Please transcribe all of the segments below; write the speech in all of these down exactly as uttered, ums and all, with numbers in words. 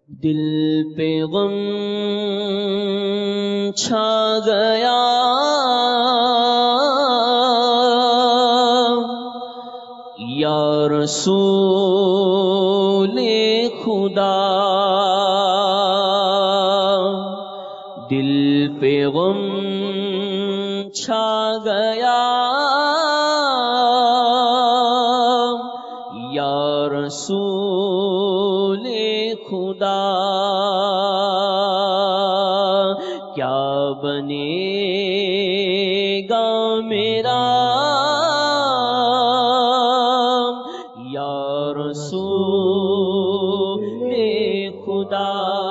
دل پہ غم چھا گیا، یا رسول خدا، دل پہ غم چھا گیا، یا رسول خدا، کیا بنے گا میرا، یا رسول خدا،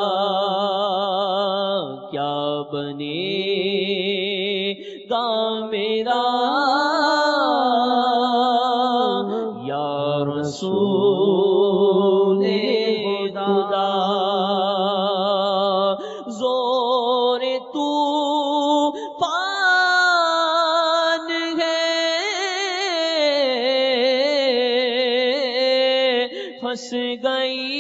کیا بنے گا میرا، یا رسول خدا، زور طوفان ہے، پھنس گئی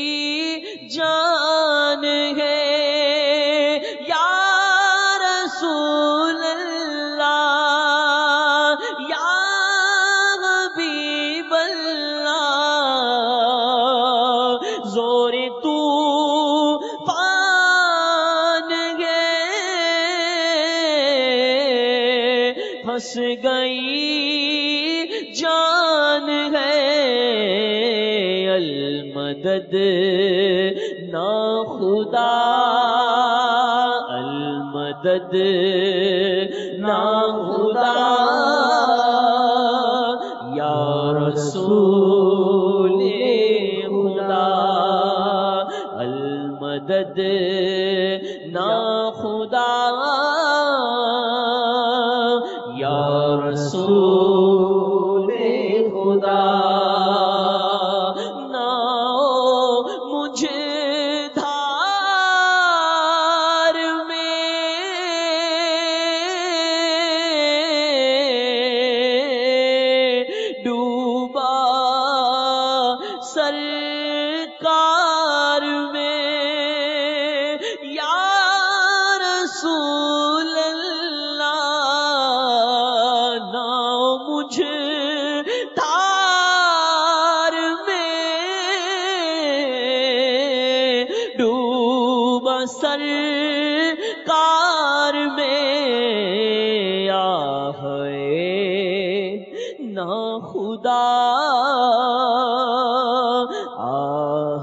جان ہے، یا رسول اللہ، یا حبیب اللہ، زور طوفان ہے، پھنس گئی جان ہے، المدد نا خدا، المدد نا خدا، یا رسول خدا، المدد نا خدا، یا رسول خدا، سرکار میں، یا رسول اللہ، نہ مجھے دھار میں ڈوبا، سرکار میں آہ نہ خدا، آہ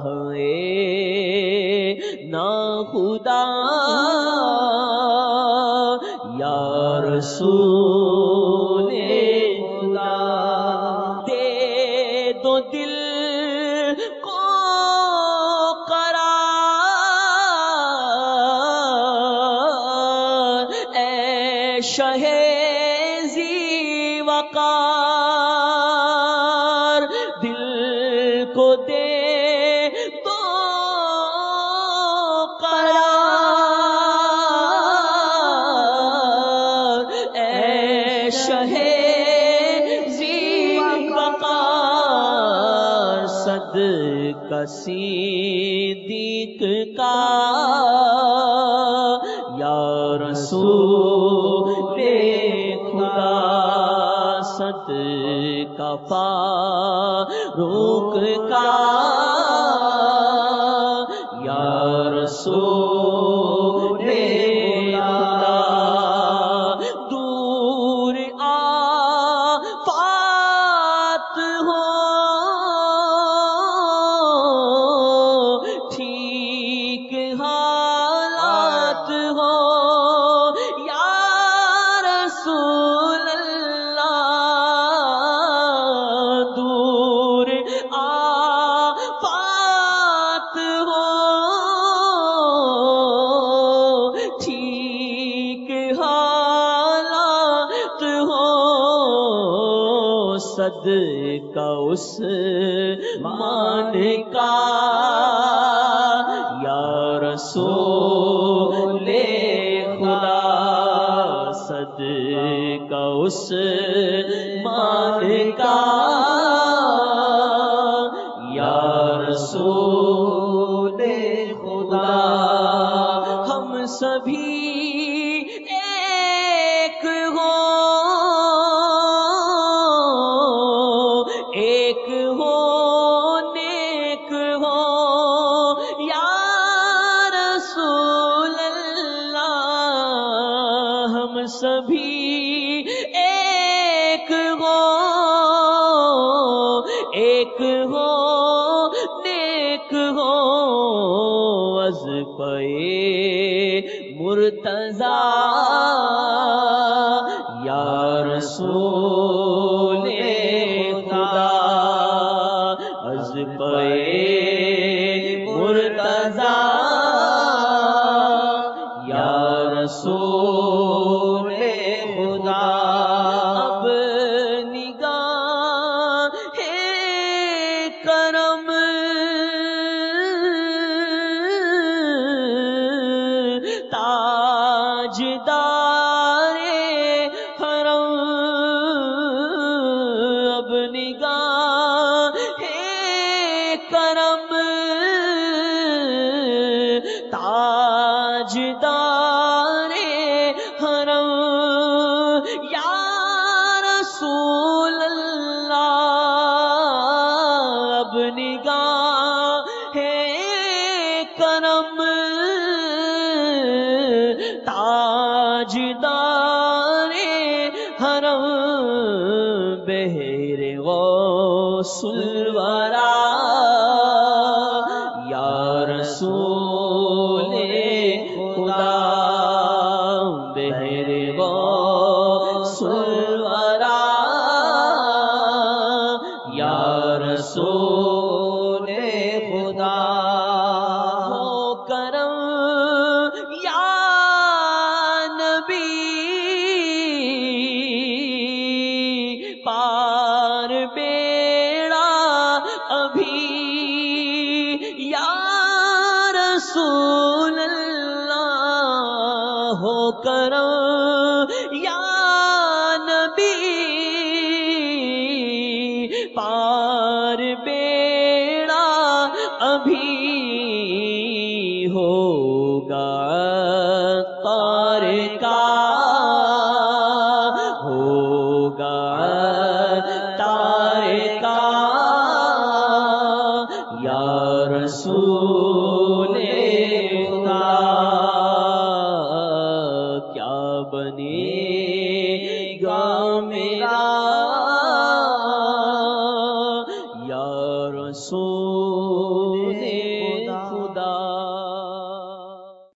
نہ خدا، یا رسول خدا، دے دو دل کو قرار، اے شہ ذی وقار، دل کو دے تو قرار، اے شہ ذی وقار، صدقہ صدیق کا، یا رسول خدا، صدقہ فاروق کا، یا رسول خدا، دور آفات ہو، ٹھیک حالات ہو، یا رسول اللہ، دور آفات ہو، ٹھیک حالات ہو، صدقہ عثمان کا، یا رسول خدا، صدقہ عثمان کا، یا رسول خدا ہم سبھی ایک ہو ایک ہو نیک ہو یا رسول اللہ ہم سبھی ایک ہو ایک ہو نیک ہو از پے مرتضی یا رسول خدا از پے مرتضی یا رسول خدا اب نگاہ کرم تاجدار حرم اب نگاہ کرم تاجدار حرم یا رسول اللہ اب نگاہ کرم تاجدار حرم بہر غوث الورا یا رسول خدا بہر غوث الورا یا رسول خدا ہو کرم یا نبی پار بیڑا ابھی یا رسول اللہ ہو کرم یا نبی پار بیڑا ابھی ہوگا پار کا ہوگا تار کا یا رسول